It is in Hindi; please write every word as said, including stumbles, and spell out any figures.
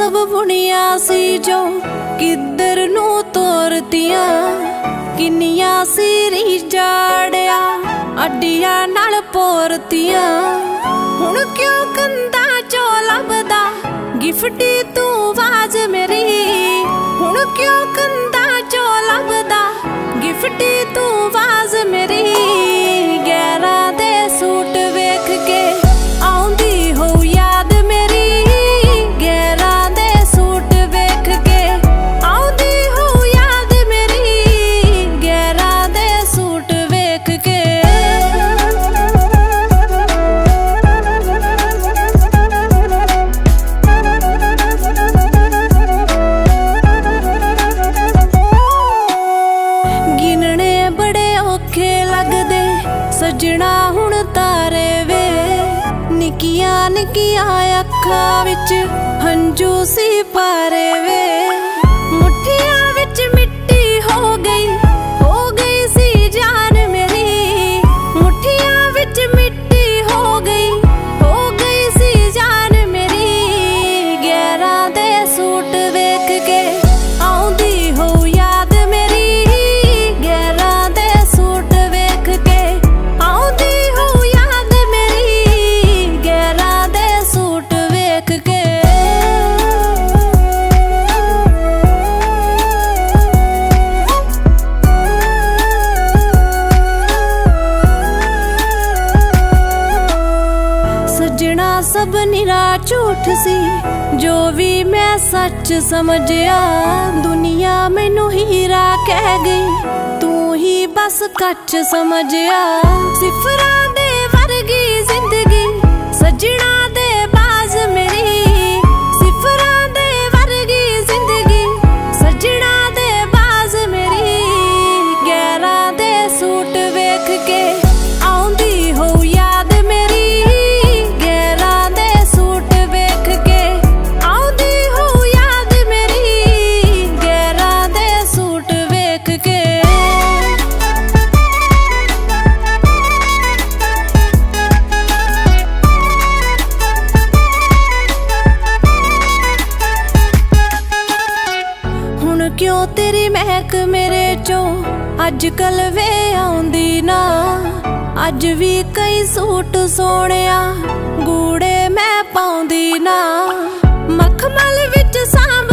सब बुनिया सी जो किधर नू तोरतियां, किन्निया सीरी जाड़िया अड्डिया नाल पोरतियां। हुण क्यों कंधा चो लभदा गिफ्टी तू आवाज मेरी, हुण क्यों कंधा चो लभदा गिफ्टी तू आवाज मेरी। गैरा दे सूट वेख के आउंदी हो याद मेरी, गैरा दे सूट वेख के आउंदी हो याद मेरी, गैरा दे सूट वेख के। गिनने बड़े औखे लगदे सजना हुण तारे वे, निकिया निकिया अखां विच हंजू सी पारे वे। मुठियां विच मिट्टी हो गई हो गई सी जान मेरी, मुठियां विच मिट्टी हो गई हो गई सी जान मेरी। गैरा दे सूट वेख के आउंदी हो याद मेरी, गैरा दे सूट वेख के आउंदी हो याद मेरी, गैरा दे सूट वेख के। सजना सब निरा झूठ सी जो भी मैं सच समझिया, दुनिया मैनू हीरा कह गई तू ही बस कच समझिया। सिफरा दे वर्गी जिंदगी सजना दे बाज मेरी, सिफरा दे वर्गी जिंदगी सजना दे बाज मेरी। गैरा दे सूट वेख के आउंदी हो याद मेरी, गैरा दे सूट वेख के आउंदी हो याद मेरी, गैरा दे सूट वेख के। हुण क्यों तेरी महक मेरे चो अज कल वे आउंदी ना, अज भी कई सूट सोहणिया गूड़े मैं पाउंदी ना। मखमल विच साम